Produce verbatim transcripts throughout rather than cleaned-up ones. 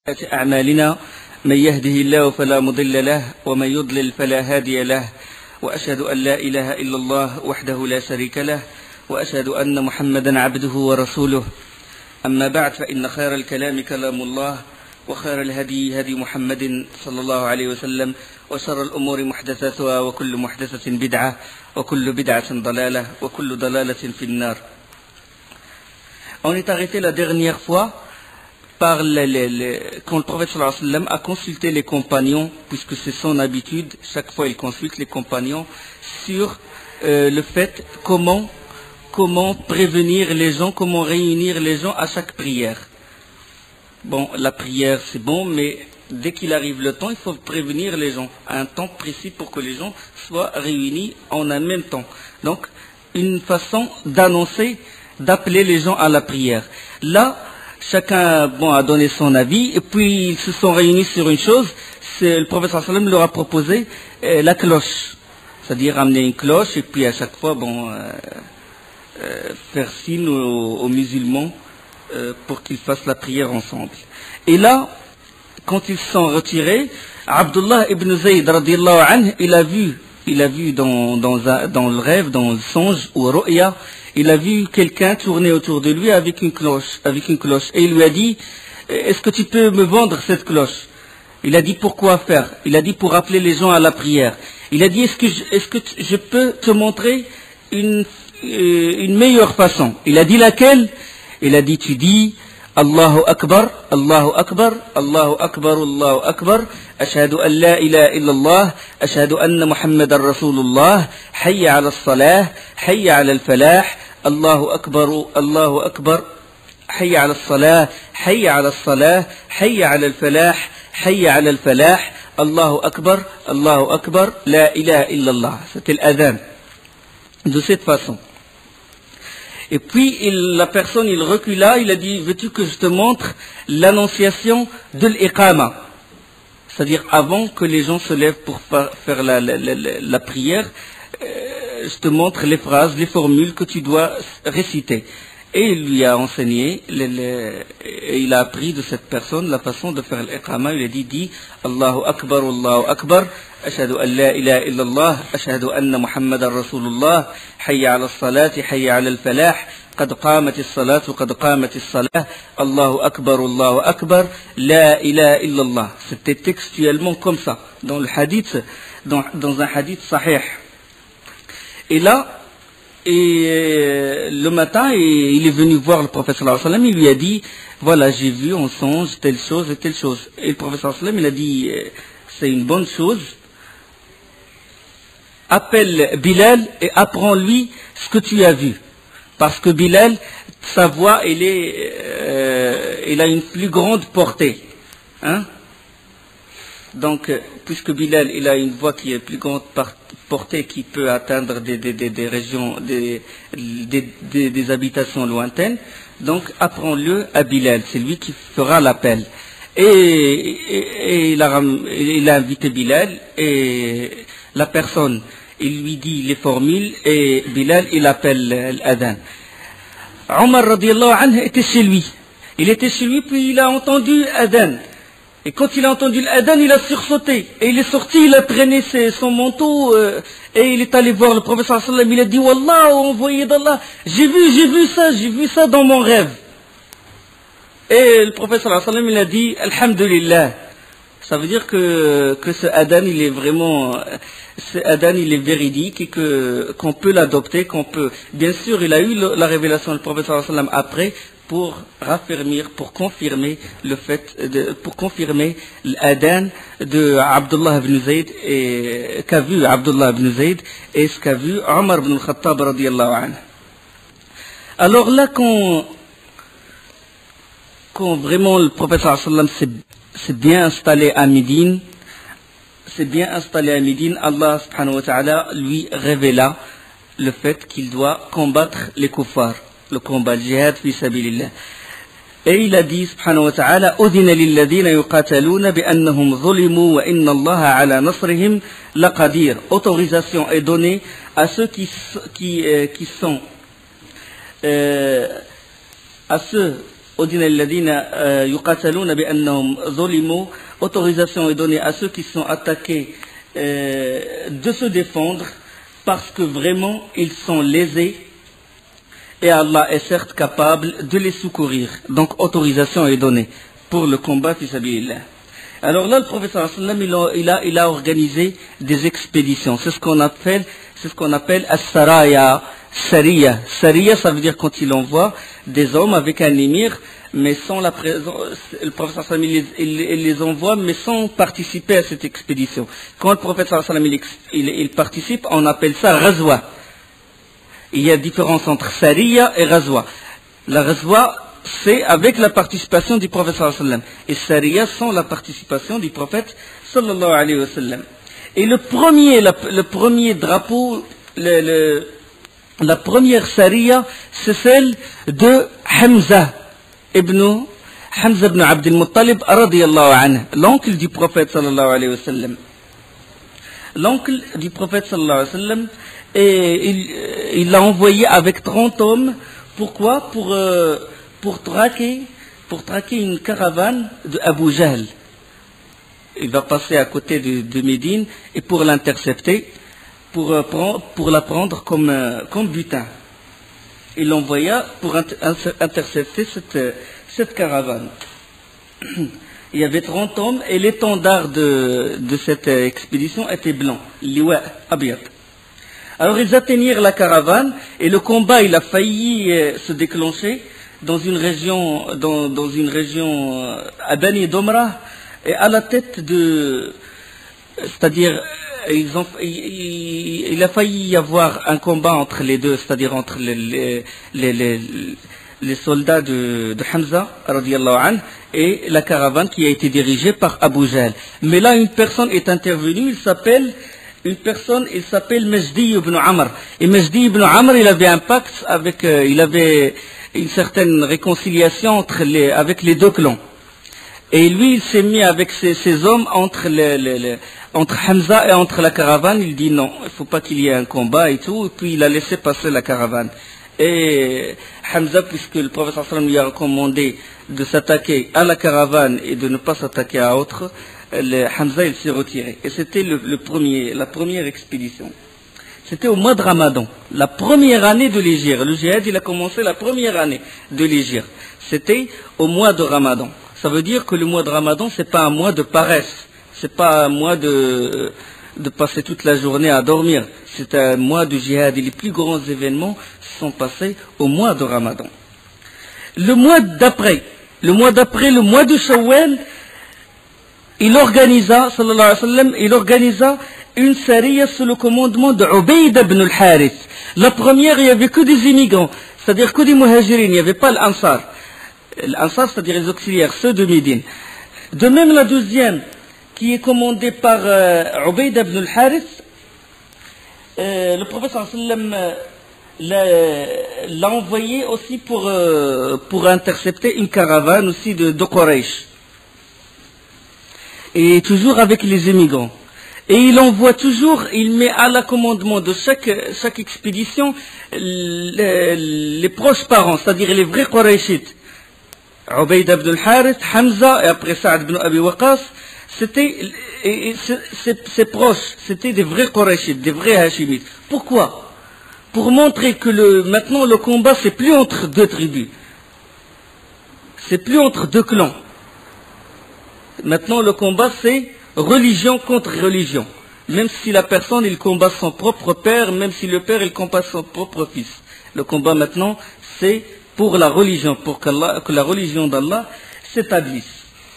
أعمالنا من يهده الله فلا مضل له ومن يضلل فلا هادي له وأشهد أن لا إله إلا الله وحده لا شريك له وأشهد أن محمدا عبده ورسوله. أما بعد، فإن خير الكلام كلام الله وخير الهدي هدي محمد صلى الله عليه وسلم وشر الأمور محدثاتها وكل محدثة بدعة وكل بدعة ضلالة وكل ضلالة في النار. On est arrêté la dernière fois par les, les, les, quand le prophète sallallahu alayhi wa sallam a consulté les compagnons, puisque c'est son habitude, chaque fois il consulte les compagnons sur euh, le fait comment, comment prévenir les gens, comment réunir les gens à chaque prière. Bon, la prière c'est bon, mais dès qu'il arrive le temps, il faut prévenir les gens à un temps précis pour que les gens soient réunis en un même temps. Donc, une façon d'annoncer, d'appeler les gens à la prière. Là, chacun bon, a donné son avis, et puis ils se sont réunis sur une chose. C'est, le prophète sallallahu alayhi wa sallam leur a proposé euh, la cloche, c'est-à-dire amener une cloche, et puis à chaque fois bon, euh, euh, faire signe aux, aux musulmans euh, pour qu'ils fassent la prière ensemble. Et là, quand ils se sont retirés, Abdullah ibn Zayd radiyallahu anhu, il a vu, il a vu dans, dans, un, dans le rêve, dans le songe ou ru'ya, il a vu quelqu'un tourner autour de lui avec une cloche, avec une cloche. Et il lui a dit, est-ce que tu peux me vendre cette cloche? Il a dit, pourquoi faire? Il a dit, pour appeler les gens à la prière. Il a dit, est-ce que je, est-ce que je peux te montrer une, euh, une meilleure façon? Il a dit, laquelle? Il a dit, tu dis, Allahu Akbar, Allahu Akbar, Allahu Akbar, Allahu Akbar, Ashhadu an la ilaha illallah, Ashhadu anna Muhammadan Rasulullah, Hayya ala as-salah, Hayya ala al-falah, Allahu Akbar, Allahu Akbar, Hayya ala as-salah, Hayya ala as-salah, Hayya ala al-falah, Hayya ala al-falah, Allahu Akbar, Allahu Akbar, la ilaha illallah. C'était l'adhan. De cette façon. Et puis il, la personne, il recula, il a dit, veux-tu que je te montre l'annonciation de l'iqama? C'est-à-dire avant que les gens se lèvent pour faire la, la, la, la prière, euh, je te montre les phrases, les formules que tu dois réciter. Et il lui a enseigné, les, les, et il a appris de cette personne la façon de faire l'iqama. Il a dit, dit, Allahu Akbar, Allahu Akbar, Ashhadu an la ilaha illallah, Ashhadu anna Muhammadan Rasulullah, Hayya ala as-salati, Hayya ala al-falah, Qad qamat as-salat, Qad qamat as-salah, Allahu Akbar, Allahu Akbar, la ilaha illallah. C'était textuellement comme ça, dans le hadith, dans, dans un hadith sahih. Et là, et le matin, il est venu voir le prophète sallallahu alayhi wa sallam, il lui a dit, voilà, j'ai vu en songe telle chose et telle chose. Et le prophète sallallahu alayhi wa sallam, il a dit, c'est une bonne chose, appelle Bilal et apprends-lui ce que tu as vu. Parce que Bilal, sa voix, elle est, euh, elle a une plus grande portée. Hein? Donc, puisque Bilal, il a une voix qui est plus grande portée, qui peut atteindre des, des, des, des régions, des, des, des, des habitations lointaines, donc apprends-le à Bilal, c'est lui qui fera l'appel. Et, et, et il, a, il a invité Bilal, et la personne, il lui dit les formules, et Bilal, il appelle l'adhan. Omar radiyallahu anhu était chez lui. Il était chez lui, puis il a entendu adhan. Et quand il a entendu l'adhan, il a sursauté. Et il est sorti, il a traîné ses, son manteau, euh, et il est allé voir le prophète sallallahu alayhi wa sallam. Il a dit, Wallah, envoyé d'Allah, j'ai vu, j'ai vu ça, j'ai vu ça dans mon rêve. Et le prophète sallallahu alayhi wa sallam, il a dit, Alhamdulillah. Ça veut dire que, que ce adhan, il est vraiment, ce adhan, il est véridique et que, qu'on peut l'adopter, qu'on peut. Bien sûr, il a eu le, la révélation du prophète sallallahu alayhi wa sallam après, pour raffermir, pour confirmer le fait, de, pour confirmer l'adhan de Abdullah ibn Zayd et qu'a vu Abdullah ibn Zayd et ce qu'a vu Omar ibn al-Khattab radiyallahu anhu. Alors là, quand, quand vraiment le prophète sallallahu alayhi wa sallam s'est bien installé à Médine, s'est bien installé à Médine, Allah subhanahu wa ta'ala lui révéla le fait qu'il doit combattre les kuffars. Le combat, le jihad fi sabilillah. Et il a dit, subhanahu wa ta'ala, Udhina lilladhina yuqataluna bi'annahum zulimu wa inna allaha ala nasrihim laqadir. Autorisation est donnée à ceux qui, qui, euh, qui sont, euh, à ceux autorisation est donnée à ceux qui sont attaqués euh, de se défendre parce que vraiment ils sont lésés et Allah est certes capable de les secourir. Donc autorisation est donnée pour le combat fi sabilillah. Alors là, le prophète sallallahu alayhi wa sallam, il a, il a organisé des expéditions. C'est ce qu'on appelle, c'est ce qu'on appelle as-saraya, sariya. Sariya, ça veut dire quand il envoie des hommes avec un émir, mais sans la présence, le prophète sallallahu alayhi wa sallam, il, il, il les envoie, mais sans participer à cette expédition. Quand le prophète sallallahu alayhi wa sallam, il, il, il participe, on appelle ça ghazwa. Il y a différence entre sariya et ghazwa. La ghazwa, c'est avec la participation du prophète sallallahu alayhi wa sallam. Et sariya sans la participation du prophète sallallahu alayhi wa sallam. Et le premier, la, le premier drapeau, le, le, la première sariya, c'est celle de Hamza ibn, Hamza ibn Abd al-Muttalib radiyallahu anhu, l'oncle du prophète sallallahu alayhi wa sallam. L'oncle du prophète sallallahu alayhi wa sallam, et il, il l'a envoyé avec trente hommes. Pourquoi? Pour... Euh, pour traquer, pour traquer une caravane de Abu Jahl. Il va passer à côté de, de Médine et pour l'intercepter, pour, pour la prendre comme, comme butin. Il l'envoya pour inter, intercepter cette, cette caravane. Il y avait trente hommes et l'étendard de, de cette expédition était blanc, liwa abiyat. Alors ils atteignirent la caravane et le combat il a failli euh, se déclencher dans une région, dans, dans une région à Bani Domra, et à la tête de, c'est-à-dire, ils ont, il, il a failli y avoir un combat entre les deux, c'est-à-dire entre les, les, les, les, les soldats de, de Hamza, radiyallahu anhu, et la caravane qui a été dirigée par Abu Jahl. Mais là, une personne est intervenue, il s'appelle, une personne, il s'appelle Majdi ibn Amr. Et Majdi ibn Amr, il avait un pacte avec, euh, il avait une certaine réconciliation entre les, avec les deux clans. Et lui, il s'est mis avec ses, ses hommes entre, les, les, les, entre Hamza et entre la caravane. Il dit non, il ne faut pas qu'il y ait un combat et tout. Et puis il a laissé passer la caravane. Et Hamza, puisque le prophète sallallahu alayhi wa sallam lui a recommandé de s'attaquer à la caravane et de ne pas s'attaquer à autre, le Hamza il s'est retiré. Et c'était le, le premier, la première expédition. C'était au mois de Ramadan, la première année de l'Hégire. Le djihad, il a commencé la première année de l'Hégire. C'était au mois de Ramadan. Ça veut dire que le mois de Ramadan, c'est pas un mois de paresse. C'est pas un mois de, de passer toute la journée à dormir. C'est un mois de djihad. Et les plus grands événements sont passés au mois de Ramadan. Le mois d'après, le mois d'après, le mois de Shawwal, il organisa, sallallahu alayhi wa sallam, il organisa une sariya sous le commandement de Ubayd ibn al-Harith. La première, il n'y avait que des immigrants, c'est-à-dire que des muhajirin, il n'y avait pas l'Ansar. L'Ansar, c'est-à-dire les auxiliaires, ceux de Médine. De même, la deuxième, qui est commandée par euh, Ubayd ibn al-Harith, euh, le prophète sallallahu alayhi wa sallam l'a, l'a envoyé aussi pour, euh, pour intercepter une caravane aussi de, de Quraysh. Et toujours avec les immigrants. Et il envoie toujours, il met à la commandement de chaque, chaque expédition les, les proches parents, c'est-à-dire les vrais Qurayshites. Ubayd ibn al-Harith, Hamza et après Sa'd ibn Abi Waqqas, c'était, ces proches, c'était des vrais Qurayshites, des vrais Hashimites. Pourquoi? Pour montrer que le, maintenant le combat c'est plus entre deux tribus. C'est plus entre deux clans. Maintenant le combat c'est religion contre religion. Même si la personne il combat son propre père, même si le père il combat son propre fils. Le combat maintenant c'est pour la religion, pour qu'Allah, que la religion d'Allah s'établisse.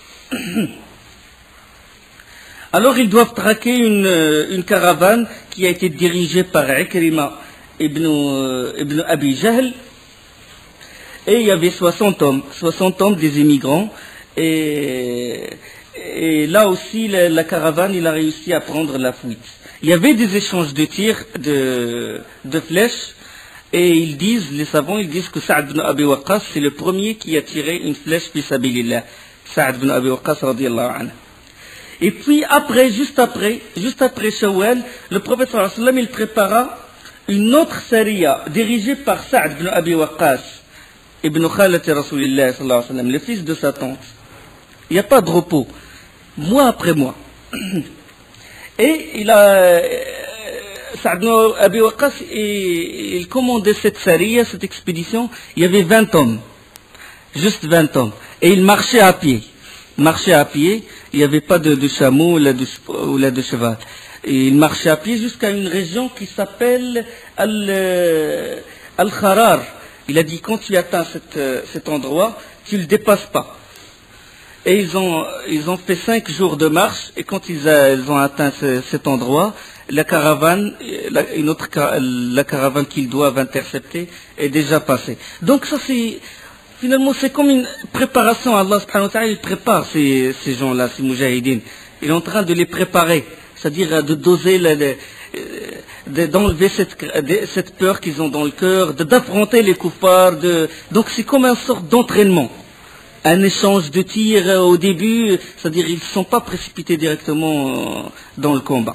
Alors ils doivent traquer une, une caravane qui a été dirigée par Ikrima ibn, ibn Abi Jahl. Et il y avait soixante hommes, soixante hommes des immigrants. Et, et là aussi, la, la caravane, il a réussi à prendre la fuite. Il y avait des échanges de tirs, de, de flèches. Et ils disent, les savants, ils disent que Sa'd ibn Abi Waqqas, c'est le premier qui a tiré une flèche fi sabilillah. Sa'd ibn Abi Waqqas, radiyallahu anhu. Et puis après, juste après, juste après Shawwal, le prophète sallallahu alayhi wa sallam, il prépara une autre sariya dirigée par Sa'd ibn Abi Waqqas. ibn Khalati Rasulillah sallallahu alayhi wa sallam, le fils de sa tante, il n'y a pas de repos, mois après mois. Et il a, Saad ibn Abi Waqqas, il commandait cette sariya, cette expédition, il y avait vingt hommes, juste vingt hommes, et il marchait à pied, marchait à pied, il n'y avait pas de, de chameau ou là de, ou là de cheval. Et il marchait à pied jusqu'à une région qui s'appelle Al, Al-Kharar. Il a dit, quand tu atteins cette, cet endroit, tu ne le dépasses pas. Et ils ont, ils ont fait cinq jours de marche, et quand ils, a, ils ont atteint ce, cet endroit, la caravane, la, une autre, la caravane qu'ils doivent intercepter est déjà passée. Donc ça c'est, finalement c'est comme une préparation. Allah subhanahu wa ta'ala, il prépare ces, ces gens-là, ces moujahidines. Il est en train de les préparer, c'est-à-dire de doser, la, de, d'enlever cette, cette peur qu'ils ont dans le cœur, d'affronter les kuffars. De, donc c'est comme une sorte d'entraînement. Un échange de tirs au début, c'est-à-dire ils ne sont pas précipités directement dans le combat.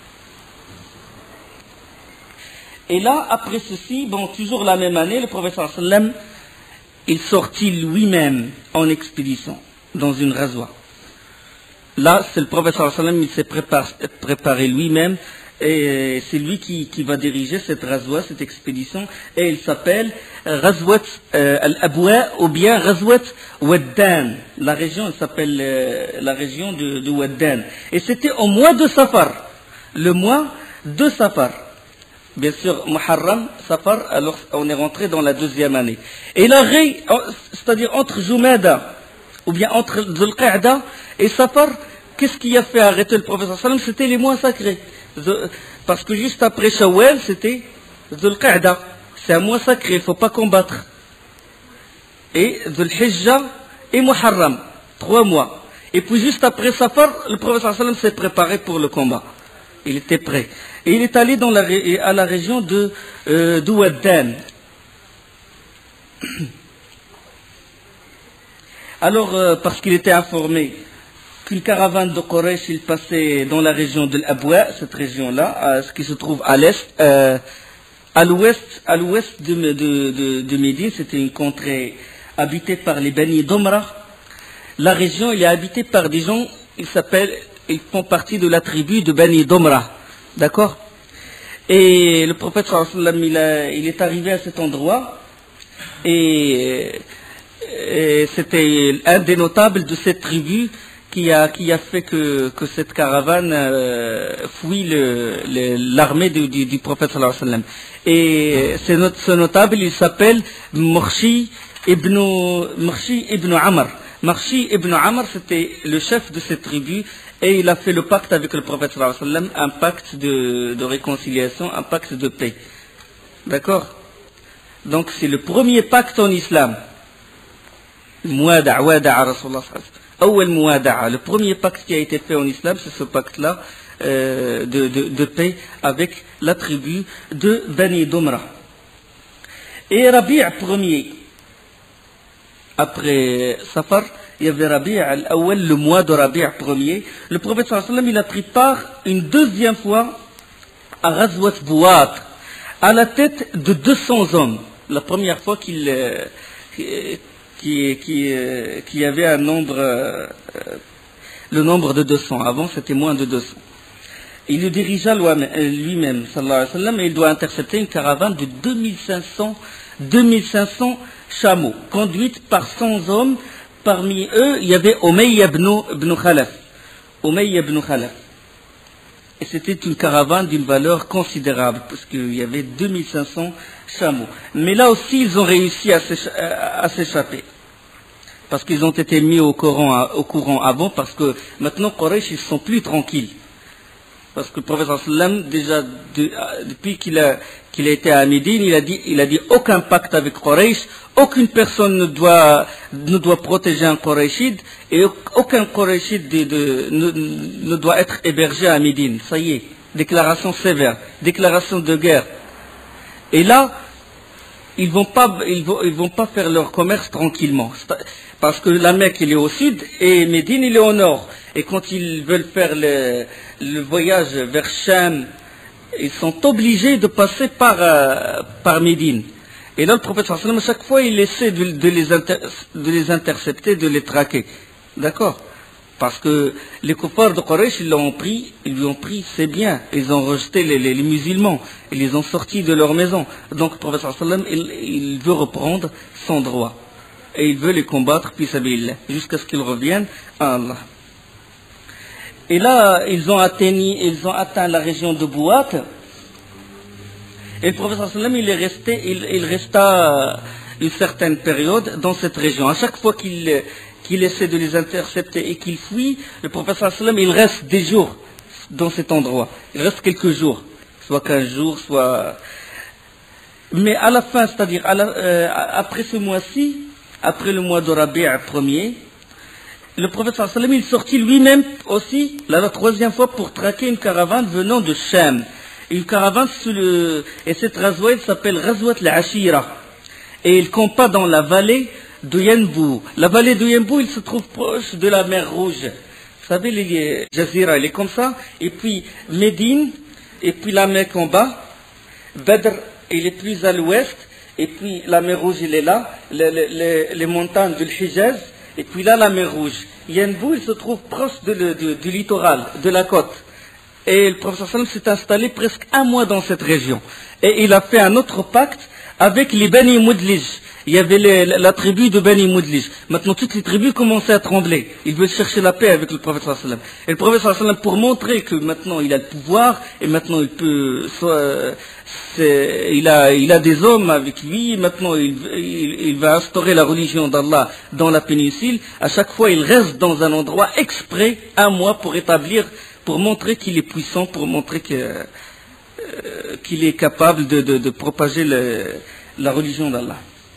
Et là, après ceci, bon, toujours la même année, le prophète sallallahu alayhi wa sallam, il sortit lui-même en expédition, dans une razwa. Là, c'est le prophète sallallahu alayhi wa sallam, il s'est préparé, préparé lui-même, et c'est lui qui, qui va diriger cette razwa, cette expédition, et il s'appelle Razwat euh, al-Abwa ou bien Razwat Waddan. La région, elle s'appelle euh, la région de, de Waddan. Et c'était au mois de Safar, le mois de Safar. Bien sûr, Muharram, Safar, alors on est rentré dans la deuxième année. Et la ré, c'est-à-dire entre Jumada, ou bien entre Dhul Qa'da et Safar, qu'est-ce qui a fait arrêter le prophète sallallahu alayhi wa sallam? C'était les mois sacrés. Parce que juste après Shawwal, c'était Dhul Qa'da. C'est un mois sacré, il ne faut pas combattre. Et Dhul Hijja et Muharram, trois mois. Et puis juste après Safar, le prophète sallallahu alayhi wa sallam s'est préparé pour le combat. Il était prêt. Et il est allé dans la, à la région de euh, Waddan. Alors, euh, parce qu'il était informé qu'une caravane de Quraysh, il passait dans la région de l'Abwa, cette région-là, ce qui se trouve à l'est, euh, à l'ouest, à l'ouest de, de, de, de Médine, c'était une contrée habitée par les Bani Domra. La région, elle est habitée par des gens, ils s'appellent, ils font partie de la tribu de Bani Domra. D'accord? Et le prophète sallallahu alayhi wa sallam, il, a, il est arrivé à cet endroit, et, et c'était un des notables de cette tribu qui a, qui a fait que, que cette caravane euh, fuit le, le, l'armée du, du, du prophète sallallahu alayhi wa sallam. Et ce, ce notable, il s'appelle Murshi ibn, Murshi ibn Amr. Murshi ibn Amr, c'était le chef de cette tribu, et il a fait le pacte avec le prophète sallallahu alayhi wa sallam, un pacte de, de réconciliation, un pacte de paix. D'accord? Donc c'est le premier pacte en islam. Muwada'a, wada'a Rasulullah sallallahu alayhi wa sallam. Le premier pacte qui a été fait en islam, c'est ce pacte-là euh, de, de, de paix avec la tribu de Bani Domra. Et Rabi' premier, après Safar, il y avait Rabi' al-Awwal, le mois de Rabi' premier. Le prophète sallallahu alayhi wa sallam, il a pris part une deuxième fois à Ghazwat Bouat, à la tête de deux cents hommes. La première fois qu'il... Euh, Qui, qui, euh, qui avait un nombre, euh, le nombre de deux cents. Avant, c'était moins de deux cents. Il le dirigea lui-même, sallallahu alayhi wa sallam, et il doit intercepter une caravane de deux mille cinq cents chameaux, conduite par cent hommes. Parmi eux, il y avait Umayya ibn, ibn Khalaf. Umayya ibn Khalaf. Et c'était une caravane d'une valeur considérable, parce qu'il y avait deux mille cinq cents chameaux. Mais là aussi, ils ont réussi à s'échapper. Parce qu'ils ont été mis au courant, au courant avant, parce que maintenant, Quraysh, ils ne sont plus tranquilles. Parce que le prophète sallam, déjà, de, depuis qu'il a, qu'il a été à Médine, il a dit, il a dit aucun pacte avec Quraysh, aucune personne ne doit, ne doit protéger un Qurayshide, et aucun Qurayshide de, de, ne, ne doit être hébergé à Médine. Ça y est, déclaration sévère, déclaration de guerre. Et là, ils vont pas, ils vont, ils vont pas faire leur commerce tranquillement. Parce que la Mecque, il est au sud, et Médine, il est au nord. Et quand ils veulent faire le, le voyage vers Cham, ils sont obligés de passer par, euh, par Médine. Et là, le prophète sallallahu alayhi wa sallam, à chaque fois, il essaie de, de, les, inter, de les intercepter, de les traquer. D'accord? Parce que les kuffars de Quraysh, ils l'ont pris, ils lui ont pris, c'est bien. Ils ont rejeté les, les, les musulmans. Ils les ont sortis de leur maison. Donc, le prophète sallallahu alayhi wa sallam, il, il veut reprendre son droit. Et il veut les combattre, puis s'habiller, jusqu'à ce qu'ils reviennent à Allah. Et là, ils ont atteint, ils ont atteint la région de Bouat. Et le prophète sallallahu alayhi wa sallam, il est resté, il, il resta une certaine période dans cette région. À chaque fois qu'il, qu'il essaie de les intercepter et qu'il fuit, le prophète sallallahu alayhi wa sallam, il reste des jours dans cet endroit. Il reste quelques jours, soit quinze jours, soit... Mais à la fin, c'est-à-dire à la, euh, après ce mois-ci, après le mois de Rabi' premier, le prophète sallallahu alayhi wa sallam, il sortit lui-même aussi, la, la troisième fois, pour traquer une caravane venant de Sham. Une caravane sous le... Et cette razwa, elle s'appelle Razwat al-Ashira. Et il combat dans la vallée de Yanbu. La vallée de Yanbu, il se trouve proche de la mer Rouge. Vous savez, les Jazira, elle est comme ça. Et puis Médine, et puis la Mecque en bas. Badr, il est plus à l'ouest. Et puis la mer Rouge, elle est là. Les, les, les montagnes du Hijaz. Et puis là, la mer Rouge. Yanbu, il se trouve proche de le, de, du littoral, de la côte. Et le prophète sallallahu alayhi wa sallam s'est installé presque un mois dans cette région. Et il a fait un autre pacte avec les Bani Mudlij. Il y avait les, la tribu de Bani Mudlij. Maintenant, toutes les tribus commençaient à trembler. Ils veulent chercher la paix avec le prophète sallallahu alayhi wa sallam. Et le prophète sallallahu alayhi wa sallam, pour montrer que maintenant il a le pouvoir, et maintenant il peut, soit, il a, il a des hommes avec lui, maintenant il, il, il va instaurer la religion d'Allah dans la péninsule, à chaque fois il reste dans un endroit exprès, un mois, pour établir, pour montrer qu'il est puissant, pour montrer que, euh, qu'il est capable de, de, de propager le, la religion d'Allah.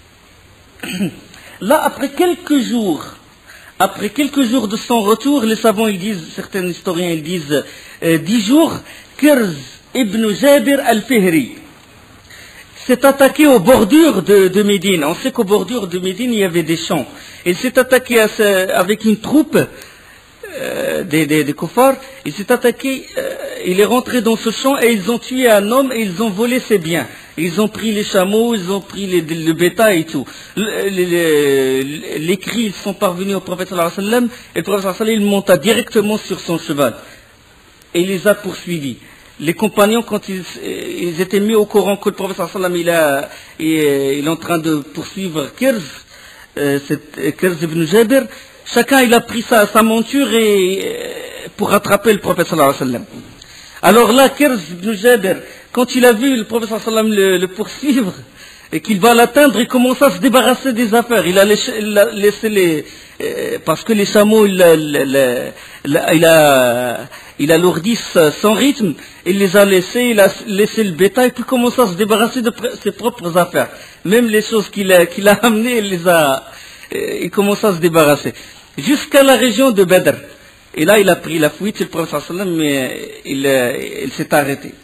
Là, après quelques jours, après quelques jours de son retour, les savants, ils disent, certains historiens, ils disent, euh, dix jours, Kirz ibn Jabir al-Fihri s'est attaqué aux bordures de, de Médine. On sait qu'aux bordures de Médine, il y avait des champs. Il s'est attaqué à ce, avec une troupe euh, des, des, des kuffars. Il s'est attaqué, euh, il est rentré dans ce champ et ils ont tué un homme et ils ont volé ses biens. Ils ont pris les chameaux, ils ont pris les, le bétail et tout. Le, les, les, les cris, ils sont parvenus au prophète sallallahu alayhi wa sallam, et le prophète sallallahu alayhi wa sallam, il monta directement sur son cheval. Et il les a poursuivis. Les compagnons, quand ils, ils étaient mis au courant que le prophète sallallahu alayhi wa sallam, il, a, il, il est en train de poursuivre Kirz, euh, Kirz ibn Jabir, chacun il a pris sa, sa monture et, pour rattraper le prophète sallallahu alayhi wa sallam. Alors là, Kirz ibn Jabir, quand il a vu le prophète sallallahu alayhi wa sallam le, le poursuivre et qu'il va l'atteindre, il commence à se débarrasser des affaires. Il a laissé, il a laissé les... Euh, parce que les chameaux, il a, il a, il a, il a lourdi son rythme, il les a laissés, il a laissé le bétail, puis commence à se débarrasser de ses propres affaires. Même les choses qu'il a, qu'il a amenées, il les a... Euh, il commence à se débarrasser. Jusqu'à la région de Badr. Et là, il a pris la fuite, c'est le prophète sallallahu alayhi wa sallam, mais il, il s'est arrêté.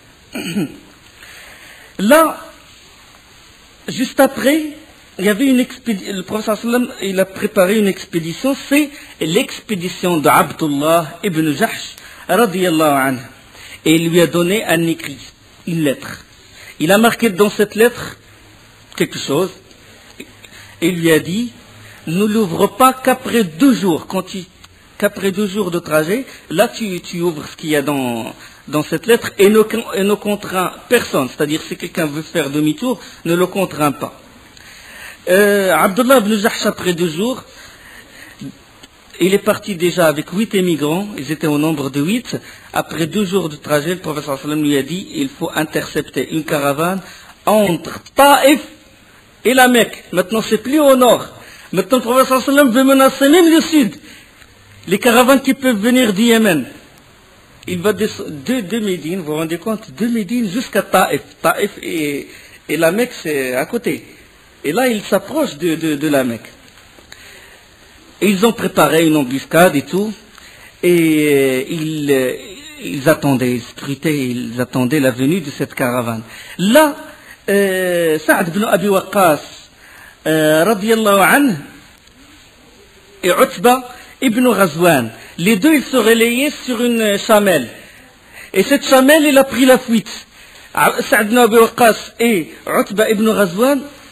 Là, juste après, il y avait une expédition, le prophète sallallahu alayhi wa sallam, il a préparé une expédition, c'est l'expédition d'Abdullah ibn Jahsh, radiyallahu anhu. Et il lui a donné un écrit, une lettre. Il a marqué dans cette lettre quelque chose, et il lui a dit, ne l'ouvre pas qu'après deux jours, quand tu, qu'après deux jours de trajet, là tu, tu ouvres ce qu'il y a dans, dans cette lettre et ne, et ne contraint personne. C'est-à-dire si quelqu'un veut faire demi-tour, ne le contraint pas. Euh, Abdullah ibn Jahsh, après deux jours, il est parti déjà avec huit émigrants, ils étaient au nombre de huit. Après deux jours de trajet, le prophète sallallahu alayhi wa sallam lui a dit, il faut intercepter une caravane entre Taïf et la Mecque. Maintenant c'est plus au nord. Maintenant le prophète sallallahu alayhi wa sallam veut menacer même le sud. Les caravanes qui peuvent venir du Yémen. Il va de, de, de Médine, vous vous rendez compte, de Médine jusqu'à Taïf. Taïf et, et la Mecque, c'est à côté. Et là, il s'approche de, de, de la Mecque. Et ils ont préparé une embuscade et tout. Et ils, ils attendaient, ils scrutaient, ils attendaient la venue de cette caravane. Là, euh, Saad ibn Abi Waqqas, euh, radiyallahu anhu, et Utba ibn Ghazwan, les deux, ils se relayaient sur une chamelle. Et cette chamelle, elle a pris la fuite. Saad ibn Abi Waqqas et Utba ibn Ghazwan,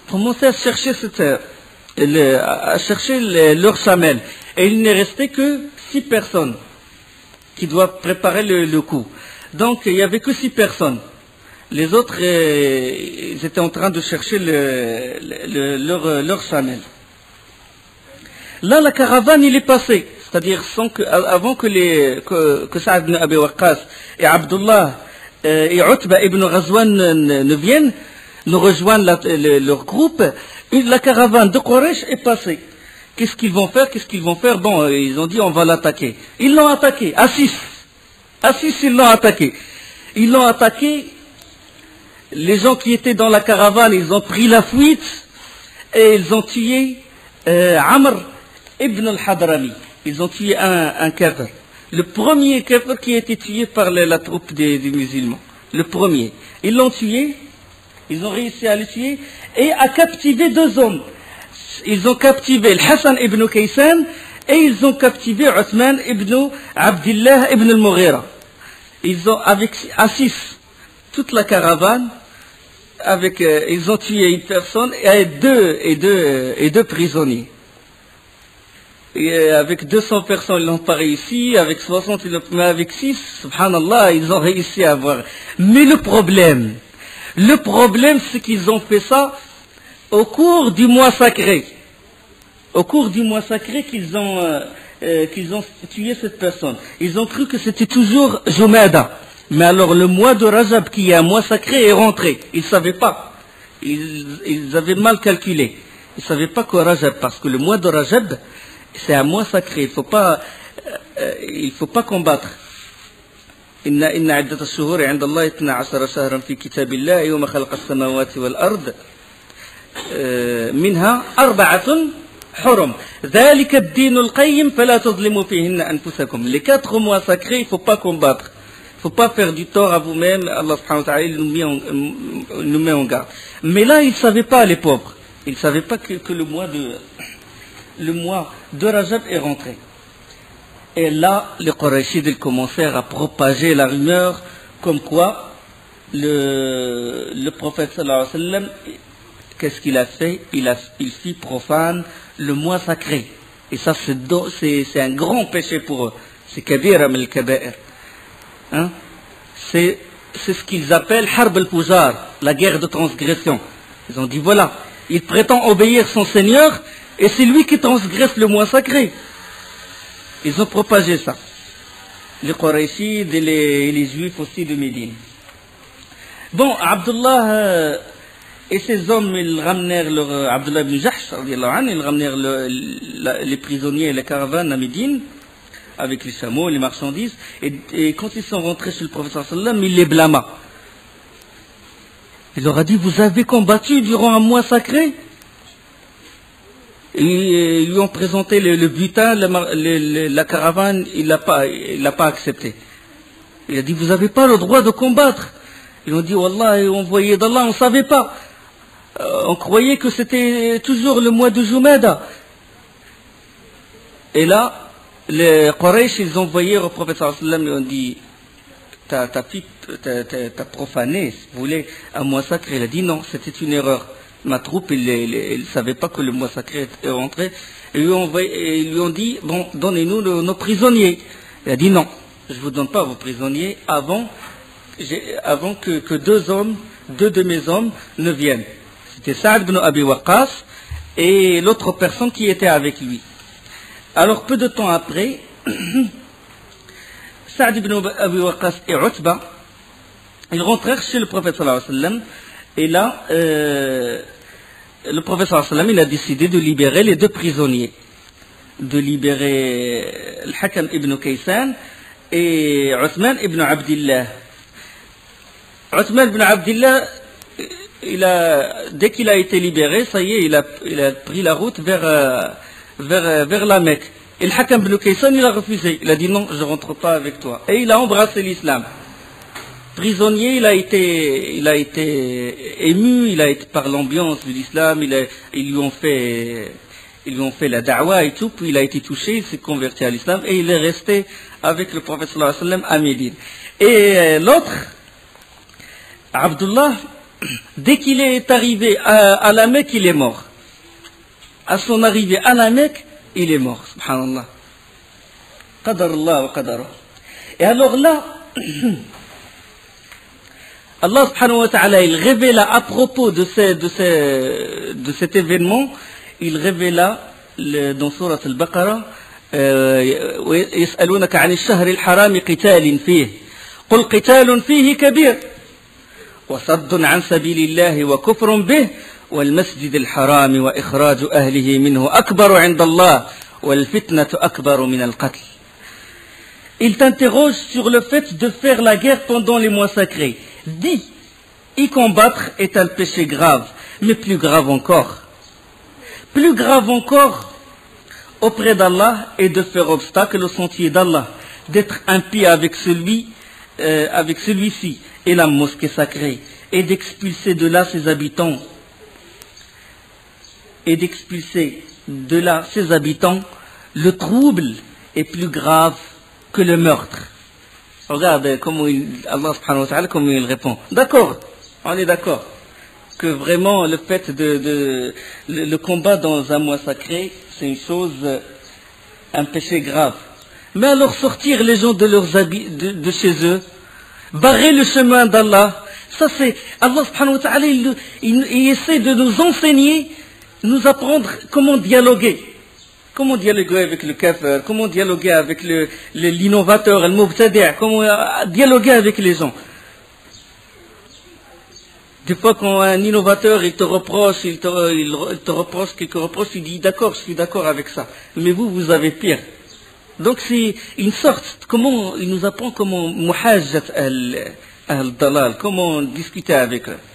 commençaient à chercher, cette, le, à chercher le, leur chamelle. Et il n'est resté que six personnes qui doivent préparer le, le coup. Donc il n'y avait que six personnes. Les autres, euh, ils étaient en train de chercher le, le, leur, leur chamelle. Là, la caravane, il est passé. C'est-à-dire sans que, avant que, les, que, que Saad ibn Abi Waqqas et Abdullah euh, et Utba ibn Ghazwan ne, ne viennent, nous rejoignent la, le, leur groupe, une, la caravane de Quraysh est passée. Qu'est-ce qu'ils vont faire Qu'est-ce qu'ils vont faire Bon, ils ont dit on va l'attaquer. Ils l'ont attaqué, à six. À six, ils l'ont attaqué. Ils l'ont attaqué. Les gens qui étaient dans la caravane, ils ont pris la fuite et ils ont tué euh, Amr ibn al-Hadrami. Ils ont tué un, un kafir. Le premier kafir qui a été tué par la, la troupe des, des musulmans. Le premier. Ils l'ont tué, ils ont réussi à le tuer et à captiver deux hommes. Ils ont captivé Hassan ibn Kaysan et ils ont captivé Uthman ibn Abdillah ibn al-Mughira. Ils ont, avec, à six, toute la caravane, avec, euh, ils ont tué une personne et deux, et deux, euh, et deux prisonniers. Et avec deux cents personnes, ils n'ont pas réussi. Avec soixante, ils n'ont pas. Mais avec six, subhanallah, ils ont réussi à avoir. Mais le problème, le problème, c'est qu'ils ont fait ça au cours du mois sacré. Au cours du mois sacré qu'ils ont, euh, euh, qu'ils ont tué cette personne. Ils ont cru que c'était toujours Jumada. Mais alors le mois de Rajab, qui est un mois sacré, est rentré. Ils ne savaient pas. Ils, ils avaient mal calculé. Ils ne savaient pas que Rajab, parce que le mois de Rajab, c'est un mois sacré, il ne faut pas, euh, il faut pas combattre. إن إن عدة الشهور عند الله اثنا عشر شهرا في كتاب الله يوم خلق السماوات والأرض منها أربعة حرم ذلك الدين القيم فلا تظلموا فيهن أنفسكم. Les quatre mois sacrés, il ne faut pas combattre, il ne faut pas faire du tort à vous-même. Allah subhanahu wa ta'ala nous met en, nous met en garde. Mais là, ils ne savaient pas, les pauvres, ils ne savaient pas que, que le mois de le mois de Rajab est rentré. Et là, les Qurayshides commencèrent à propager la rumeur comme quoi le, le prophète sallallahu alayhi wa sallam, qu'est-ce qu'il a fait? Il, a, il fit profane le mois sacré. Et ça, c'est, c'est, c'est un grand péché pour eux. C'est kabira min al-kaba'ir. Hein? C'est, c'est ce qu'ils appellent harb al-fujar, la guerre de transgression. Ils ont dit voilà, il prétend obéir son Seigneur, et c'est lui qui transgresse le mois sacré. Ils ont propagé ça. Les Qurayshides et les, et les Juifs aussi de Médine. Bon, Abdullah euh, et ses hommes, ils ramenèrent leur, euh, Abdullah ibn Jahsh, ils ramenèrent le, la, les prisonniers et les caravanes à Médine, avec les chameaux, les marchandises, et, et quand ils sont rentrés chez le prophète sallallahu alayhi wa sallam, il les blâma. Il leur a dit, vous avez combattu durant un mois sacré? Ils lui ont présenté le, le butin, la, le, la caravane, il l'a pas, il l'a pas accepté. Il a dit, vous n'avez pas le droit de combattre. Ils ont dit, Wallah, envoyé d'Allah, on ne savait pas. Euh, on croyait que c'était toujours le mois de Jumada. Et là, les Quraysh, ils ont envoyé au prophète sallallahu alayhi wa sallam, ils ont dit, t'as, t'as, t'as, t'as, t'as profané, si vous voulez, un mois sacré. Il a dit, non, c'était une erreur. Ma troupe, ils ne savaient pas que le mois sacré est rentré. Et ils lui ont, ils lui ont dit, bon, donnez-nous nos, nos prisonniers. Il a dit, non, je ne vous donne pas vos prisonniers avant, avant que, que deux hommes, deux de mes hommes ne viennent. C'était Saad ibn Abi Waqqas et l'autre personne qui était avec lui. Alors, peu de temps après, Saad ibn Abi Waqqas et Utba, ils rentrèrent chez le prophète sallallahu alayhi wa sallam. Et là, euh, le prophète sallallahu alayhi wa sallam, il a décidé de libérer les deux prisonniers. De libérer Al-Hakam ibn Kaysan et Uthman ibn Abdillah. Uthman ibn Abdillah, il a, dès qu'il a été libéré, ça y est, il a, il a pris la route vers, vers, vers la Mecque. Et Al-Hakam ibn Kaysan, il a refusé. Il a dit non, je ne rentre pas avec toi. Et il a embrassé l'islam. Prisonnier, il a été, il a été ému, il a été par l'ambiance de l'islam, il a, ils lui ont fait, ils lui ont fait la da'wa et tout, puis il a été touché, il s'est converti à l'islam et il est resté avec le prophète sallallahu alayhi wa sallam à Médine. Et l'autre, Abdullah, dès qu'il est arrivé à, à la Mecque, il est mort. À son arrivée à la Mecque, il est mort. Subhanallah. Qadar Allah wa qadara. Et alors là, Allah subhanahu wa ta'ala, il révéla à propos de, ces, de, ces, de cet événement, il révéla le, dans Surat al-Baqarah, يسألونك عن الشهر الحرام قتال فيه قل قتال فيه كبير وصد عن سبيل الله وكفر به والمسجد الحرام وإخراج أهله منه أكبر عند الله والفتنة أكبر من القتل. Il t'interroge sur le fait de faire la guerre pendant les mois sacrés. Dis, y combattre est un péché grave, mais plus grave encore. Plus grave encore auprès d'Allah est de faire obstacle au sentier d'Allah, d'être impie avec celui, euh, avec celui-ci et la mosquée sacrée, et d'expulser de là ses habitants, et d'expulser de là ses habitants. Le trouble est plus grave que le meurtre. Regarde comment il, Allah subhanahu wa ta'ala, comment il répond. D'accord, on est d'accord que vraiment le fait de, de le, le combat dans un mois sacré, c'est une chose, un péché grave. Mais alors sortir les gens de leurs habits, de, de chez eux, barrer le chemin d'Allah, ça c'est Allah subhanahu wa ta'ala, il, il, il essaie de nous enseigner, nous apprendre comment dialoguer. Comment dialoguer avec le kafir, comment dialoguer avec le, le, l'innovateur, le mubtadi', comment dialoguer avec les gens. Des fois, quand un innovateur, il te reproche, il te, il te reproche quelque reproche, il dit d'accord, je suis d'accord avec ça. Mais vous, vous avez pire. Donc c'est une sorte, comment, il nous apprend comment muhajjat al-dalal, comment discuter avec eux.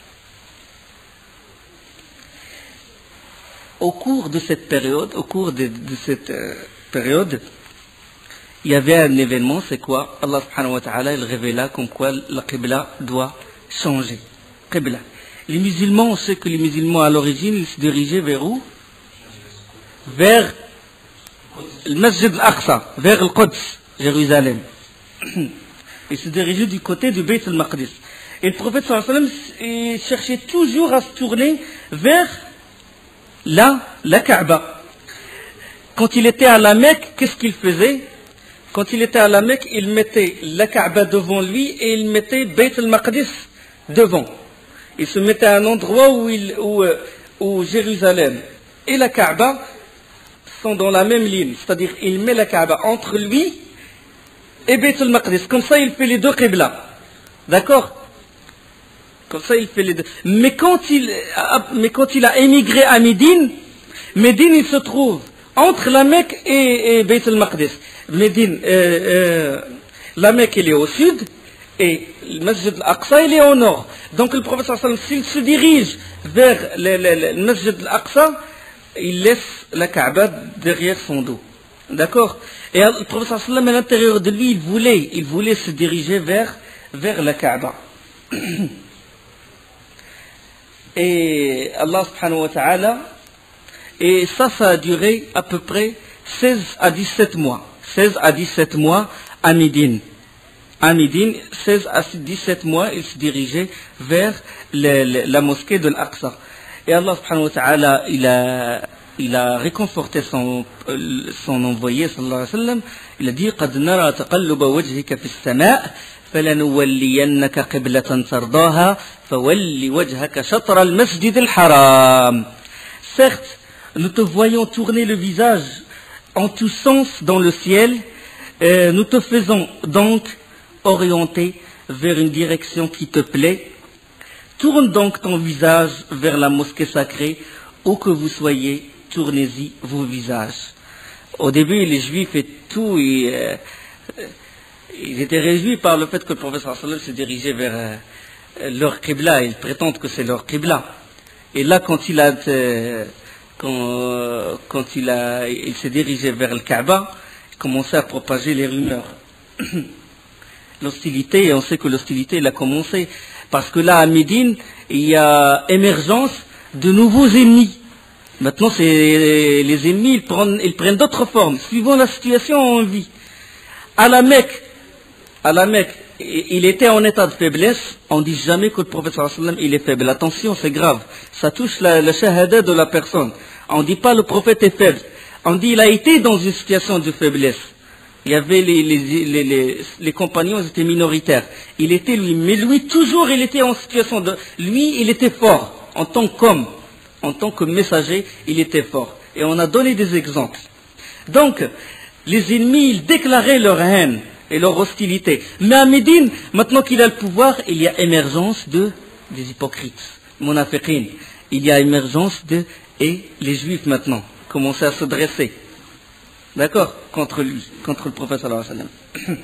Au cours de cette période, au cours de, de cette euh, période, il y avait un événement, c'est quoi? Allah subhanahu wa ta'ala, il révéla comme quoi la qibla doit changer. Qibla. Les musulmans, on sait que les musulmans à l'origine, ils se dirigeaient vers où? Vers le Masjid al-Aqsa, vers le Quds, Jérusalem. Ils se dirigeaient du côté du Bayt al-Maqdis. Et le prophète sallallahu alayhi wa sallam, il cherchait toujours à se tourner vers la, la Kaaba. Quand il était à la Mecque, qu'est-ce qu'il faisait? Quand il était à la Mecque, il mettait la Kaaba devant lui et il mettait Bayt al-Maqdis devant. Il se mettait à un endroit où, il, où, où Jérusalem et la Kaaba sont dans la même ligne. C'est-à-dire, il met la Kaaba entre lui et Bayt al-Maqdis. Comme ça, il fait les deux qibla. D'accord? Comme ça, il fait les deux. Mais quand il a, mais quand il a émigré à Médine, Médine, il se trouve entre la Mecque et, et Bayt al-Maqdis. Médine, euh, euh, la Mecque, elle est au sud, et le Masjid al-Aqsa, il est au nord. Donc le prophète sallallahu alayhi wa sallam, s'il se dirige vers le, le, le Masjid al-Aqsa, il laisse la Kaaba derrière son dos. D'accord? Et le prophète sallallahu alayhi wa sallam, à l'intérieur de lui, il voulait, il voulait se diriger vers, vers la Kaaba. Et Allah subhanahu wa ta'ala, et ça, ça a duré à peu près seize à dix-sept mois. seize à dix-sept mois à Médine. À Médine, seize à dix-sept mois, il se dirigeait vers le, le, la mosquée de l'Aqsa. Et Allah subhanahu wa ta'ala, il a, il a réconforté son, son envoyé, sallallahu alayhi wa sallam. Il a dit, قَدْ نَرَى تَقَلُّبَ وَجْهِكَ فِي السَّمَاءِ فَلَنُوَلِّيَنَّكَ قِبْلَةً تَرْضَاهَا فَوَلِّ وَجْهَكَ شَطْرَ الْمَسْجِدِ الْحَرَامِ. Certes, nous te voyons tourner le visage en tous sens dans le ciel, euh, nous te faisons donc orienter vers une direction qui te plaît. Tourne donc ton visage vers la mosquée sacrée, où que vous soyez, tournez-y vos visages. Au début, les Juifs et tout, ils, euh, ils étaient réjouis par le fait que le prophète sallallahu alayhi wa sallam se dirigeait vers euh, leur qibla. Ils prétendent que c'est leur qibla. Et là, quand il a, euh, quand, quand il a, il s'est dirigé vers le Kaaba, il commençait à propager les rumeurs. L'hostilité, et on sait que l'hostilité, elle a commencé parce que là, à Médine, il y a émergence de nouveaux ennemis. Maintenant, c'est, les ennemis, ils prennent, ils prennent d'autres formes, suivant la situation où on vit. À la Mecque, à la Mecque, il était en état de faiblesse, on ne dit jamais que le prophète sallallahu alayhi wa sallam, il est faible. Attention, c'est grave. Ça touche la, la shahada de la personne. On ne dit pas le prophète est faible. On dit il a été dans une situation de faiblesse. Il y avait les, les, les, les, les compagnons étaient minoritaires. Il était lui, mais lui toujours il était en situation de... Lui, il était fort. En tant qu'homme, en tant que messager, il était fort. Et on a donné des exemples. Donc, les ennemis, ils déclaraient leur haine et leur hostilité. Mais à Médine, maintenant qu'il a le pouvoir, il y a émergence de, des hypocrites, munafiqin. Il y a émergence de, et les juifs maintenant commençaient à se dresser. D'accord? Contre lui, contre le prophète sallallahu alayhi wa sallam.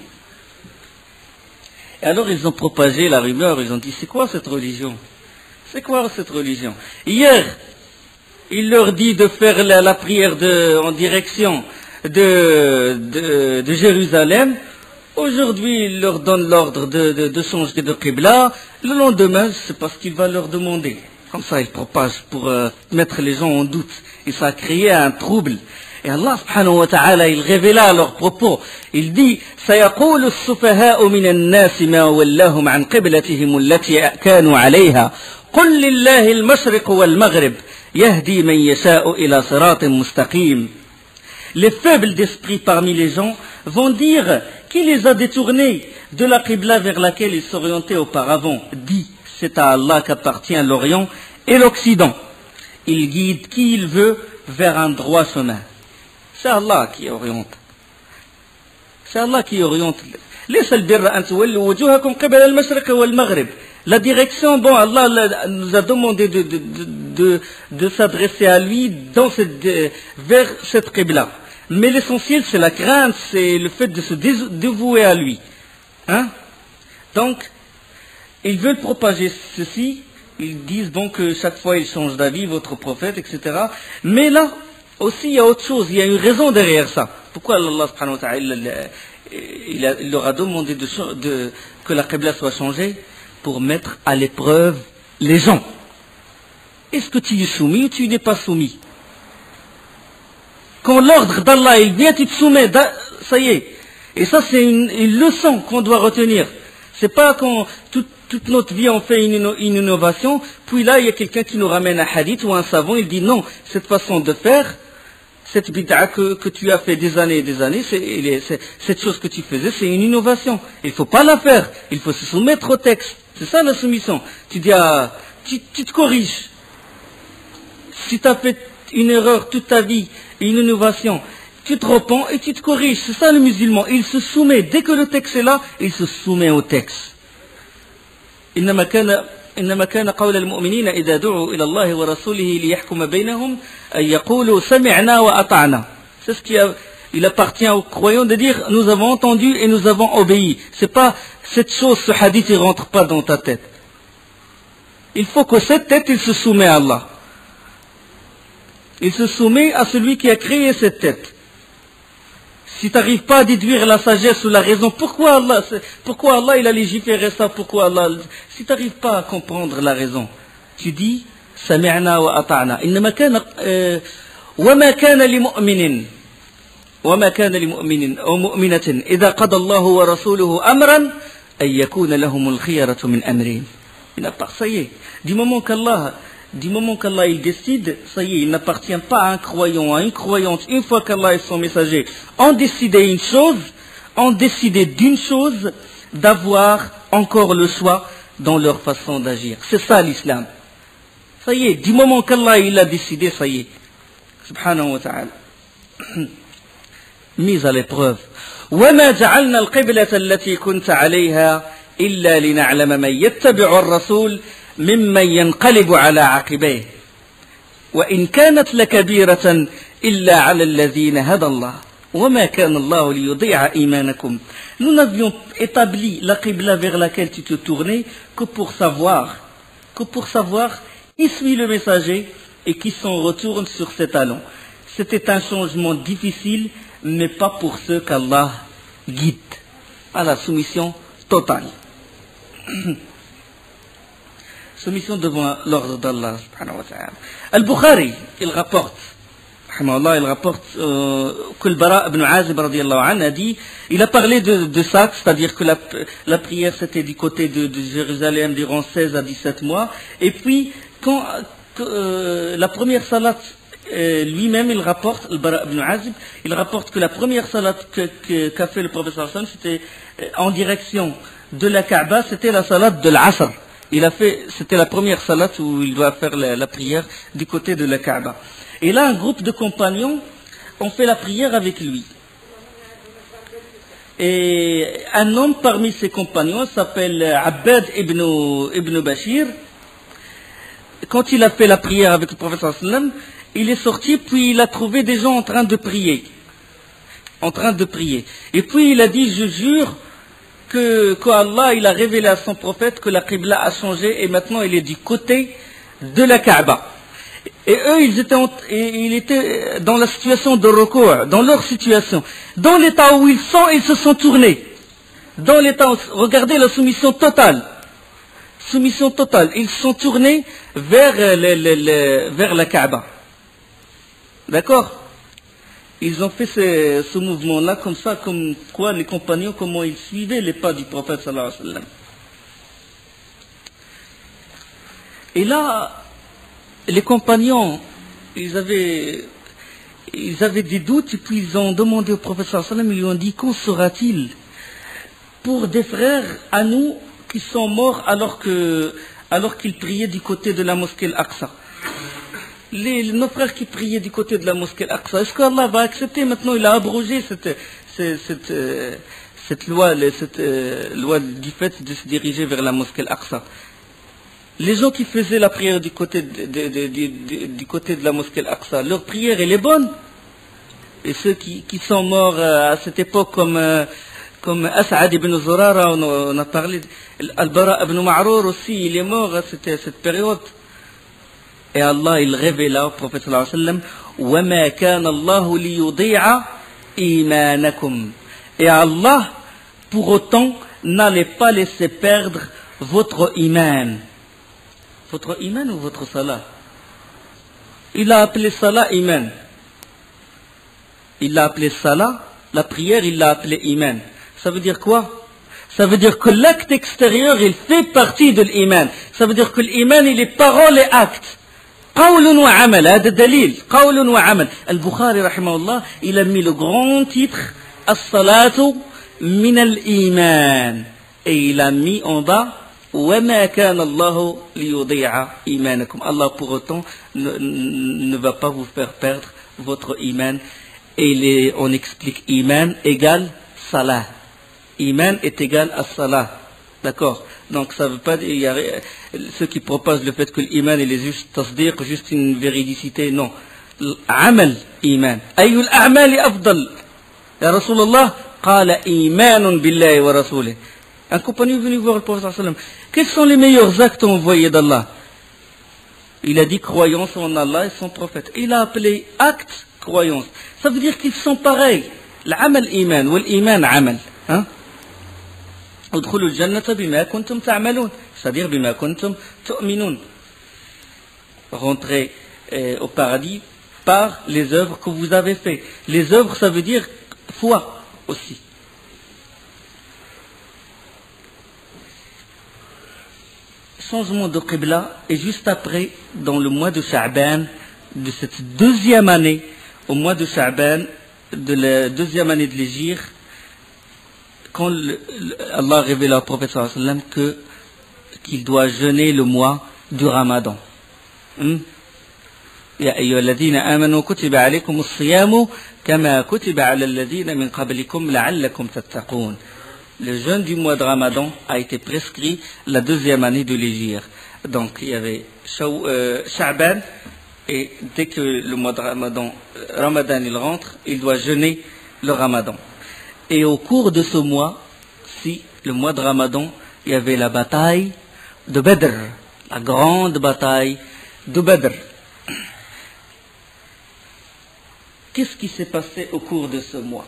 Et alors ils ont propagé la rumeur, ils ont dit, c'est quoi cette religion? C'est quoi cette religion? Hier, il leur dit de faire la, la prière de, en direction de, de, de Jérusalem. Aujourd'hui, il leur donne l'ordre de, de, de changer de qibla. Le lendemain, c'est parce qu'il va leur demander. Comme ça, il propage pour euh, mettre les gens en doute. Et ça a créé un trouble. Et Allah subhanahu wa ta'ala, il révéla leurs propos. Il dit, سيقول السفهاء من الناس ما ولاهم عن قبلتهم التي كانوا عليها قل لله المشرق والمغرب يهدي من يشاء إلى صراط مستقيم. Les faibles d'esprit parmi les gens vont dire qui les a détournés de la qibla vers laquelle ils s'orientaient auparavant. Dit, c'est à Allah qu'appartient l'Orient et l'Occident. Il guide qui il veut vers un droit chemin. C'est Allah qui oriente. C'est Allah qui oriente. La direction, bon, Allah nous a demandé de, de, de, de, de s'adresser à lui dans cette, de, vers cette qibla. Mais l'essentiel, c'est la crainte, c'est le fait de se dévouer à lui. Hein? Donc, ils veulent propager ceci. Ils disent bon que chaque fois ils changent d'avis, votre prophète, et cetera. Mais là, aussi, il y a autre chose, il y a une raison derrière ça. Pourquoi Allah subhanahu wa ta'ala, il, il leur a demandé de, de, que la qibla soit changée? Pour mettre à l'épreuve les gens. Est-ce que tu es soumis ou tu n'es pas soumis? Quand l'ordre d'Allah il vient, tu te soumets, ça y est. Et ça c'est une, une leçon qu'on doit retenir. C'est pas quand toute, toute notre vie on fait une, une innovation, puis là il y a quelqu'un qui nous ramène un hadith ou un savant, il dit non, cette façon de faire, cette bid'a que, que tu as fait des années et des années, c'est, c'est, cette chose que tu faisais, c'est une innovation. Il ne faut pas la faire, il faut se soumettre au texte. C'est ça la soumission. Tu dis, ah, tu, tu te corriges. Si tu as fait une erreur toute ta vie, une innovation, tu te repens et tu te corriges. C'est ça le musulman. Il se soumet. Dès que le texte est là, il se soumet au texte. إنما كان إنما كان قول المؤمنين إذا دعوا إلى الله ورسوله ليحكم بينهم أن يقولوا سمعنا وأطعنا. C'est ce qui a, il appartient aux croyants de dire nous avons entendu et nous avons obéi. C'est pas cette chose, ce hadith, il rentre pas dans ta tête. Il faut que cette tête, il se soumet à Allah. Il se soumet à celui qui a créé cette tête. Si tu n'arrives pas à déduire la sagesse ou la raison, pourquoi Allah, pourquoi Allah il a légiféré ça, pourquoi Allah, si tu n'arrives pas à comprendre la raison, tu dis, sami'na wa ata'na. Innama kana, wa ma kana li mu'minin, wa ma kana li mu'minin, ou mu'minatin, idha qada Allahu wa rasuluhu amran, an yakuna lahumul khiyaratu min amrin. Il n'a pas, ça y est, du moment qu'Allah, Du moment qu'Allah il décide, ça y est, il n'appartient pas à un croyant, à une croyante. Une fois qu'Allah et son messager ont décidé une chose, ont décidé d'une chose, d'avoir encore le choix dans leur façon d'agir. C'est ça l'islam. Ça y est, du moment qu'Allah il a décidé, ça y est. Subhanahu wa ta'ala. Mise à l'épreuve. وَمَا جَعَلْنَا الْقِبْلَةَ الَّتِي كُنْتَ عَلَيْهَا إِلَّا لِنَعْلَمَ مَنْ يَتَّبِعُ الرَّسُولَ ممن ينقلب على عقبيه وإن كانت لكبيرة إلا على الذين هدى الله وما كان الله ليضيع إيمانكم. Nous n'avions établi la qibla vers laquelle tu te tournais que pour savoir, que pour savoir qui suit le messager et qui s'en retourne sur ses talons. C'était un changement difficile, mais pas pour ceux qu'Allah guide à la soumission totale. Soumission devant l'ordre d'Allah subhanahu wa ta'ala. Al-Bukhari, il rapporte, il rapporte euh, que le Bara ibn Azib a dit, il a parlé de, de ça, c'est-à-dire que la, la prière c'était du côté de, de Jérusalem durant seize à dix-sept mois, et puis quand que, euh, la première salat, euh, lui-même il rapporte, le Bara ibn Azib, il rapporte que la première salat que, que, qu'a fait le prophète sallallahu alayhi wa sallam, c'était euh, en direction de la Kaaba, c'était la salat de l'Asr. Il a fait, c'était la première salat où il doit faire la, la prière du côté de la Kaaba. Et là, un groupe de compagnons ont fait la prière avec lui. Et un homme parmi ses compagnons s'appelle Abbad ibn, ibn Bashir. Quand il a fait la prière avec le prophète sallallahu alayhi wa sallam, il est sorti, puis il a trouvé des gens en train de prier. En train de prier. Et puis il a dit, je jure que, que Allah, il a révélé à son prophète que la Qibla a changé et maintenant il est du côté de la Kaaba. Et eux, ils étaient, en, ils étaient dans la situation de recours, dans leur situation. Dans l'état où ils sont, ils se sont tournés. Dans l'état où, regardez la soumission totale. Soumission totale. Ils se sont tournés vers, le, le, le, vers la Kaaba. D'accord? Ils ont fait ce, ce mouvement-là comme ça, comme quoi les compagnons, comment ils suivaient les pas du prophète sallallahu alayhi wa sallam. Et là, les compagnons, ils avaient, ils avaient des doutes, et puis ils ont demandé au prophète sallallahu alayhi wa sallam, ils lui ont dit, qu'en sera-t-il pour des frères à nous qui sont morts alors que, alors qu'ils priaient du côté de la mosquée Al-Aqsa? Les, nos frères qui priaient du côté de la mosquée Al-Aqsa, est-ce qu'Allah va accepter? Maintenant, il a abrogé cette, cette, cette, euh, cette loi, cette euh, loi du fait de se diriger vers la mosquée Al-Aqsa. Les gens qui faisaient la prière du côté de, de, de, de, de, du côté de la mosquée Al-Aqsa, leur prière, elle est bonne. Et ceux qui, qui sont morts à cette époque, comme, comme As'ad ibn Zurara, on, on a parlé, Al-Bara ibn Ma'rour aussi, il est mort à cette, à cette période. Et Allah, il révéla au prophète sallallahu alayhi wa sallam, وَمَا كَانَ اللَّهُ لِيُضِيعَ إِيمَانَكُمْ. Et Allah, pour autant, n'allait pas laisser perdre votre iman. Votre iman ou votre salat? Il a appelé salat iman. Il l'a appelé salat, la prière, il l'a appelé iman. Ça veut dire quoi? Ça veut dire que l'acte extérieur, il fait partie de l'iman. Ça veut dire que l'iman, il est parole et acte. قول وعمل, هذا دليل. قول وعمل. البخاري رحمه الله, il a mis le grand titre الصلاة من الإيمان. Et il a mis en bas وما كان الله ليضيع إيمانكم. Allah pour autant ne, ne va pas vous faire perdre votre iman. Et les, on explique iman égale salah. Iman est égal à salah. D'accord? Donc ça veut pas dire, il y a ceux qui proposent le fait que l'iman il est juste tasdiq, juste une véridicité, non. Amal iman. Ayyul a'mali afdal. Ya Rasulallah, qala imanun billahi wa rasulih. Un compagnon est venu voir le prophète sallallahu alayhi wa sallam. Quels sont les meilleurs actes envoyés d'Allah? Il a dit croyance en Allah et son prophète. Il a appelé acte croyance. Ça veut dire qu'ils sont pareils. L'amal iman ou l'iman amal. Hein? ادخلوا الجنة بما كنتم تعملون, c'est-à-dire بما كنتم تؤمنون. Rentrez euh, au paradis par les œuvres que vous avez faites. Les œuvres, ça veut dire foi aussi. Changement de Qibla, et juste après, dans le mois de Sha'ban, de cette deuxième année, au mois de Sha'ban, de la deuxième année de l'Hégire, quand le, le, Allah révèle au prophète sallallahu alayhi wa sallam que, qu'il doit jeûner le mois du Ramadan. Hmm? يا أيها الذين آمنوا كتب عليكم الصيام كما كتب على الذين من قبلكم لعلكم تتقون. Le jeûne du mois de Ramadan a été prescrit la deuxième année de l'Hégire. Donc il y avait Sha'ban, et dès que le mois de Ramadan, Ramadan il rentre, il doit jeûner le Ramadan. Et au cours de ce mois, si le mois de Ramadan, il y avait la bataille de Badr, la grande bataille de Badr. Qu'est-ce qui s'est passé au cours de ce mois?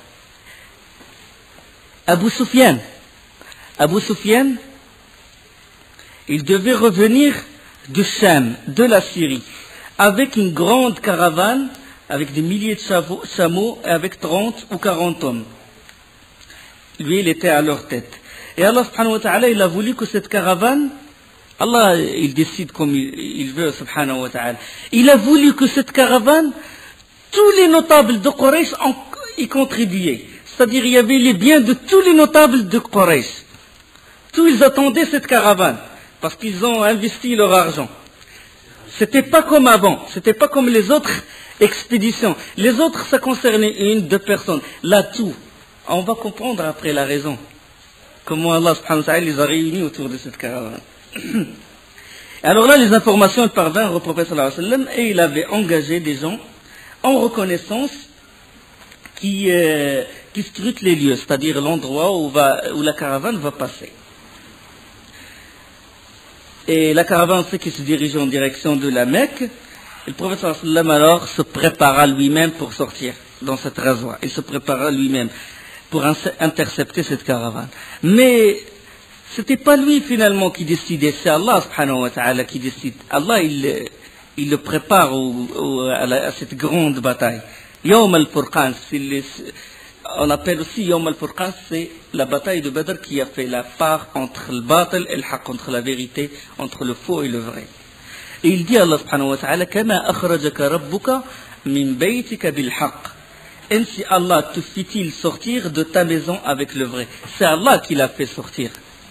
Abu Sufyan, Abu Sufyan, il devait revenir du Sham, de la Syrie, avec une grande caravane avec des milliers de chameaux, chameaux et avec trente ou quarante hommes. Lui, il était à leur tête. Et Allah subhanahu wa ta'ala, il a voulu que cette caravane, Allah, il décide comme il, il veut, subhanahu wa ta'ala. Il a voulu que cette caravane, tous les notables de Quraysh y contribuaient. C'est-à-dire, il y avait les biens de tous les notables de Quraysh. Tous, ils attendaient cette caravane, parce qu'ils ont investi leur argent. C'était pas comme avant, c'était pas comme les autres expéditions. Les autres, ça concernait une, deux personnes. Là, tout. On va comprendre après la raison. Comment Allah subhanahu wa ta'ala les a réunis autour de cette caravane. Alors là, les informations parvinrent au prophète sallallahu alayhi wa sallam et il avait engagé des gens en reconnaissance qui, euh, qui scrutent les lieux, c'est-à-dire l'endroit où, va, où la caravane va passer. Et la caravane, c'est qui se dirige en direction de la Mecque. Et le prophète sallallahu alayhi wa sallam alors se prépara lui-même pour sortir dans cette rasoir. Il se prépara lui-même pour intercepter cette caravane. Mais ce n'était pas lui finalement qui décidait, c'est Allah subhanahu wa ta'ala qui décide. Allah, il, il le prépare au, au, à, la, à cette grande bataille. Yawm al-Furqan, on appelle aussi Yawm al-Furqan, c'est la bataille de Badr qui a fait la part entre le batil et le haqq, entre la vérité, entre le faux et le vrai. Et il dit Allah subhanahu wa ta'ala, Kama akhrajaka rabbuka min baytika bil haqq. Ainsi Allah te fit-il sortir de ta maison avec le vrai. C'est Allah qui l'a fait sortir.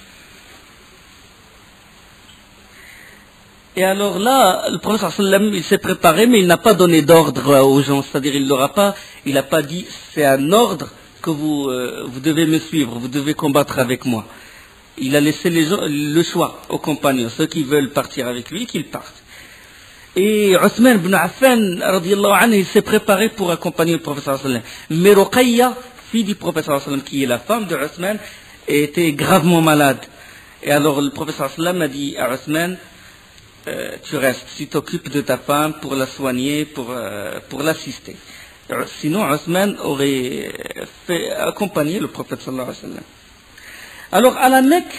Et alors là, le prophète sallallahu alayhi wa sallam, il s'est préparé, mais il n'a pas donné d'ordre aux gens. C'est-à-dire, il n'aura pas, il n'a pas dit, c'est un ordre que vous, euh, vous devez me suivre, vous devez combattre avec moi. Il a laissé les gens, le choix aux compagnons, ceux qui veulent partir avec lui, qu'ils partent. Et Othman ibn Affan, radiyallahu anhu, il s'est préparé pour accompagner le prophète sallallahu alayhi wa sallam. Mais Ruqayya, fille du prophète sallallahu alayhi wa sallam, qui est la femme de Othman, était gravement malade. Et alors le prophète sallallahu alayhi wa sallam a dit à Othman, euh, tu restes, tu t'occupes de ta femme pour la soigner, pour, euh, pour l'assister. Sinon, Othman aurait fait accompagner le prophète sallallahu alayhi wa sallam. Alors à la Mecque,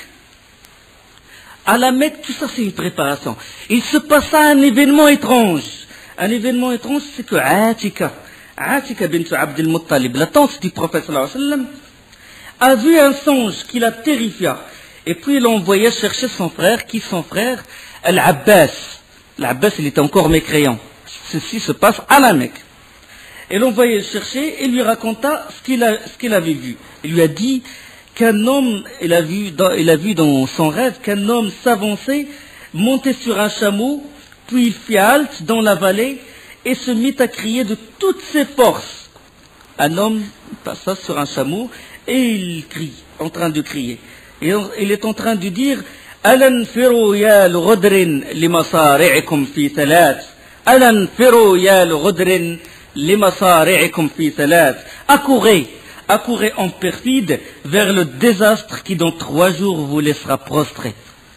À la Mecque, tout ça c'est une préparation. Il se passa un événement étrange. Un événement étrange, c'est que Atika, Atika bint Abd al-Muttalib, la tante du prophète sallallahu alayhi wa sallam, a vu un songe qui la terrifia. Et puis il envoya chercher son frère, qui son frère, Al-Abbas. L'Abbas, il était encore mécréant. Ceci se passe à la Mecque. Elle l'envoya chercher et lui raconta ce qu'il a, ce qu'il avait vu. Il lui a dit qu'un homme, il a vu dans, il a vu dans son rêve qu'un homme s'avançait, montait sur un chameau, puis il fit halte dans la vallée et se mit à crier de toutes ses forces. Un homme passa sur un chameau et il crie, en train de crier. Et il est en train de dire Alan firu ya al-ghudrin limasari'ikum fi thalath. Alan firu ya al-ghudrin limasari'ikum fi thalath. Accourez Accourez en perfide vers le désastre qui dans trois jours vous laissera prostrés.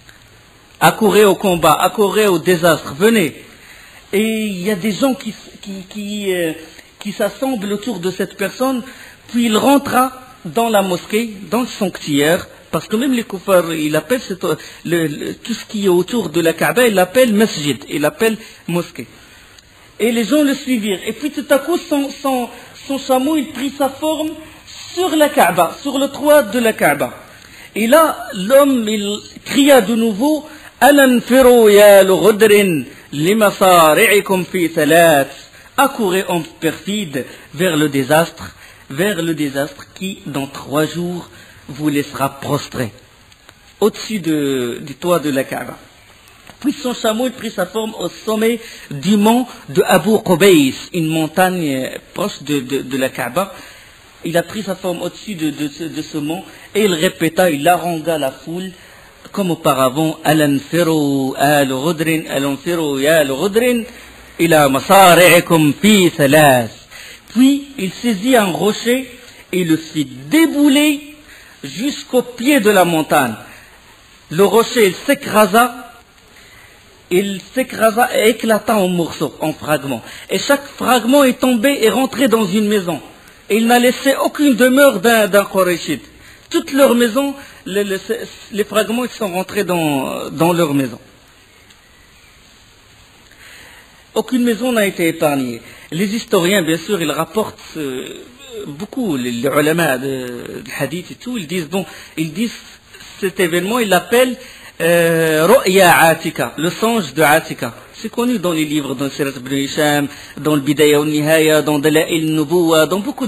Accourez au combat, accourez au désastre, venez. Et il y a des gens qui, qui, qui, euh, qui s'assemblent autour de cette personne, puis il rentra dans la mosquée, dans le sanctuaire, parce que même les koufars, il appelle cette, le, le, tout ce qui est autour de la Kaaba, il l'appelle masjid, il l'appelle mosquée. Et les gens le suivirent. Et puis tout à coup, son, son, son chameau, il prit sa forme sur la Kaaba, sur le toit de la Kaaba. Et là, l'homme, il cria de nouveau, Alan firu ya al-ghudrin limasari'ikum fi thalath. Accourez en perfide vers le désastre, vers le désastre qui, dans trois jours, vous laissera prostré, au-dessus de, du toit de la Kaaba. Puis son chameau, il prit sa forme au sommet du mont de Abu Qubays, une montagne proche de, de, de la Kaaba. Il a pris sa forme au-dessus de, de, de ce mont et il répéta, il harangua la foule comme auparavant, Alan firu al-ghudrin, Alan firu ya al-ghudrin ila masari'ikum fi thalath. Puis il saisit un rocher et le fit débouler jusqu'au pied de la montagne. Le rocher il s'écrasa, il s'écrasa et éclata en morceaux, en fragments. Et chaque fragment est tombé et rentré dans une maison. Et il n'a laissé aucune demeure d'un, d'un Qurayshite. Toutes leurs maisons, les, les, les fragments ils sont rentrés dans, dans leur maison. aucune maison n'a été épargnée. Les historiens, bien sûr, ils rapportent euh, beaucoup, les, les ulama de, de hadith et tout, ils disent, bon, ils disent cet événement, ils l'appellent euh, Ru'ya Atika, le songe de Atika. C'est connu dans les livres, dans Sirat ibn Hisham, dans le Bidaya al Nihaya, dans Dala'il Nubuwa, dans beaucoup